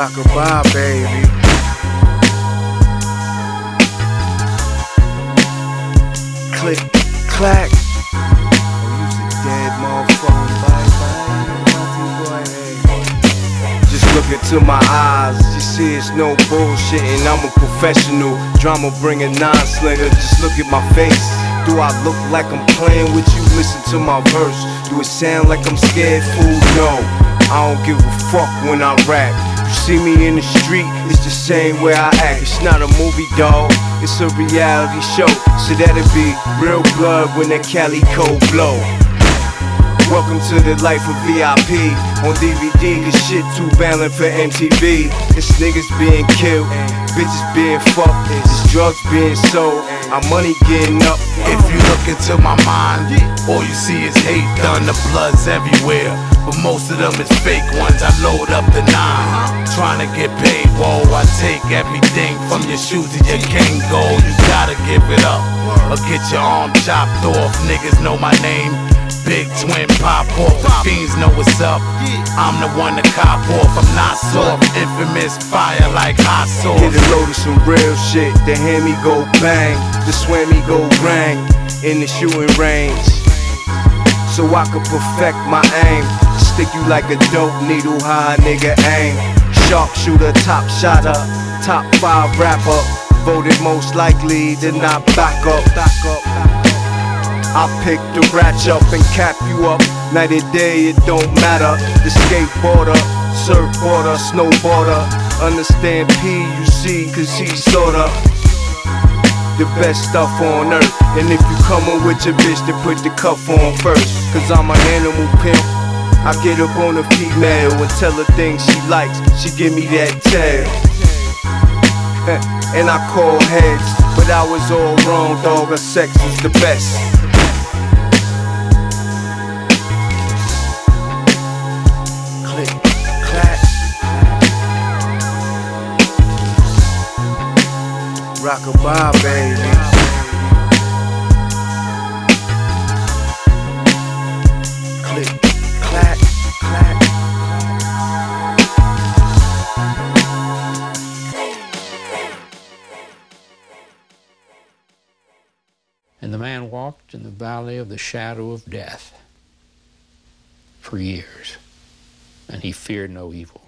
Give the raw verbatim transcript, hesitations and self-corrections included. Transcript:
Rockabye, baby. Click, clack. Oh, you's a dead motherfucking bye-bye. Just look into my eyes, you see it's no bullshit, and I'm a professional drama bringing non-slinger. Just look at my face. Do I look like I'm playing with you? Listen to my verse. Do it sound like I'm scared, fool? No, I don't give a fuck when I rap. You see me in the street, it's the same way I act. It's not a movie, dog, it's a reality show. So that'll be real blood when that Cali cold blow. Welcome to the life of V I P on D V D, cause shit too violent for M T V. It's niggas being killed, bitches being fucked, it's drugs being sold, our money getting up. If you look into my mind, all you see is hate done, the blood's everywhere, but most of them is fake ones. I load up the nine, trying to get paid, whoa. I take everything from your shoes to your Kango. You gotta give it up, or get your arm chopped off. Niggas know my name, Big Twin pop off. The fiends know what's up, I'm the one to cop off. I'm not soft, infamous fire like hot sauce. Hit a load of some real shit, then hear me go bang, the swam me go rang in the shooting range, so I could perfect my aim. Stick you like a dope needle, high nigga aim. Sharpshooter, top shotter, top five rapper, voted most likely to not back up. I pick the ratch up and cap you up. Night or day, it don't matter. The skateboarder, surfboarder, snowboarder. Understand P, you see, cause he's sorta the best stuff on earth. And if you comin' with your bitch, then put the cuff on first. Cause I'm an animal pimp, I get up on a female and tell her things she likes. She give me that tail and I call heads, but I was all wrong, dog. Her sex was the best. Click, clack. Rockabye, baby. Click, clack, clack. And the man walked in the valley of the shadow of death for years, and he feared no evil.